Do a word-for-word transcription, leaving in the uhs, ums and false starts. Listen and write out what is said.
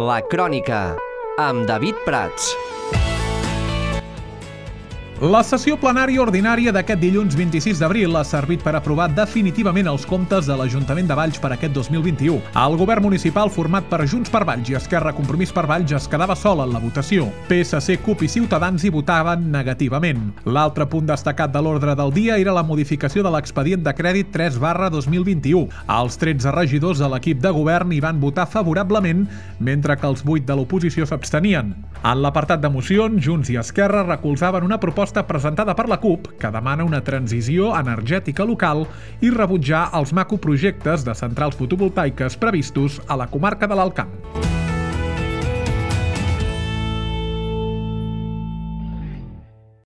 La Crònica, amb David Prats. La sessió plenària ordinària d'aquest dilluns vint-i-sis d'abril ha servit per aprovar definitivament els comptes de l'Ajuntament de Valls per aquest dos mil vint-i-u. El govern municipal format per Junts per Valls i Esquerra Compromís per Valls es quedava sol en la votació. P S C, CUP i Ciutadans hi votaven negativament. L'altre punt destacat de l'ordre del dia era la modificació de l'expedient de crèdit tres barra dos mil vint-i-u. Els tretze regidors de l'equip de govern hi van votar favorablement, mentre que els vuit de l'oposició s'abstenien. En l'apartat de mocions, Junts i Esquerra recolzaven una proposta presentada per la CUP que demana una transició energètica local i rebutjar els macroprojectes de centrals fotovoltaiques previstos a la comarca de l'Alt Camp.